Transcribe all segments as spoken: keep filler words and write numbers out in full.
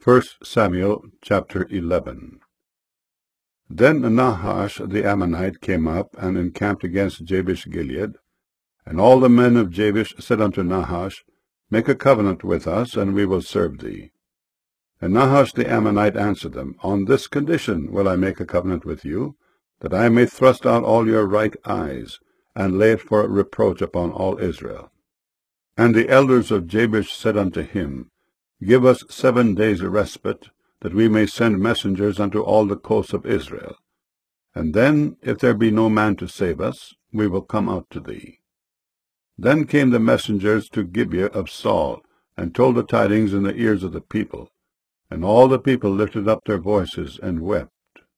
First Samuel chapter eleven. Then Nahash the Ammonite came up and encamped against Jabesh-Gilead. And all the men of Jabesh said unto Nahash, Make a covenant with us, and we will serve thee. And Nahash the Ammonite answered them, On this condition will I make a covenant with you, that I may thrust out all your right eyes, and lay it for a reproach upon all Israel. And the elders of Jabesh said unto him, Give us seven days' respite, that we may send messengers unto all the coasts of Israel. And then, if there be no man to save us, we will come out to thee. Then came the messengers to Gibeah of Saul, and told the tidings in the ears of the people. And all the people lifted up their voices, and wept.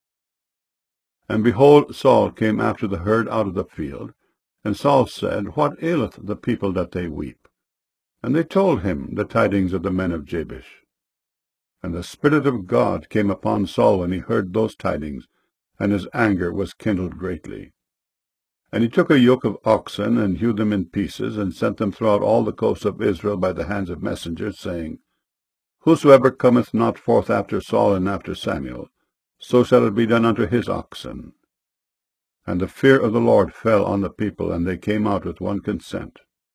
And behold, Saul came after the herd out of the field. And Saul said, What aileth the people that they weep? And they told him the tidings of the men of Jabesh. And the Spirit of God came upon Saul when he heard those tidings, and his anger was kindled greatly. And he took a yoke of oxen, and hewed them in pieces, and sent them throughout all the coasts of Israel by the hands of messengers, saying, Whosoever cometh not forth after Saul and after Samuel, so shall it be done unto his oxen. And the fear of the Lord fell on the people, and they came out with one consent.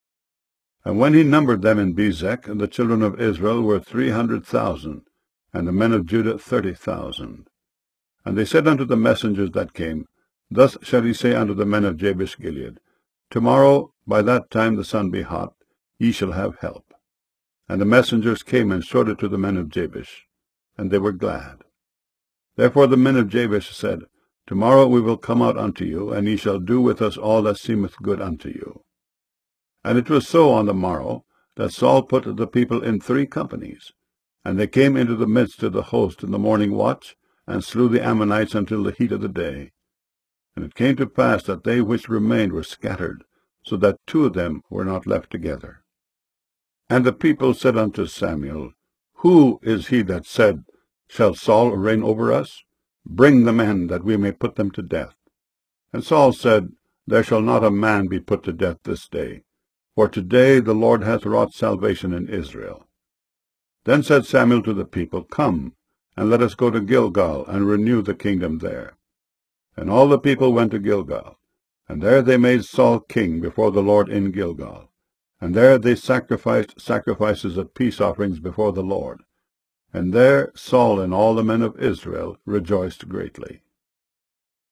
And when he numbered them in Bezek, the children of Israel were three hundred thousand, and the men of Judah thirty thousand. And they said unto the messengers that came, Thus shall he say unto the men of Jabesh-Gilead, Tomorrow, by that time the sun be hot, ye shall have help. And the messengers came and showed it to the men of Jabesh, and they were glad. Therefore the men of Jabesh said, Tomorrow we will come out unto you, and ye shall do with us all that seemeth good unto you. And it was so on the morrow, that Saul put the people in three companies. And they came into the midst of the host in the morning watch, and slew the Ammonites until the heat of the day. And it came to pass that they which remained were scattered, so that two of them were not left together. And the people said unto Samuel, Who is he that said, Shall Saul reign over us? Bring the men, that we may put them to death. And Saul said, There shall not a man be put to death this day, for today the Lord hath wrought salvation in Israel. Then said Samuel to the people, Come, and let us go to Gilgal, and renew the kingdom there. And all the people went to Gilgal, and there they made Saul king before the Lord in Gilgal. And there they sacrificed sacrifices of peace offerings before the Lord. And there Saul and all the men of Israel rejoiced greatly.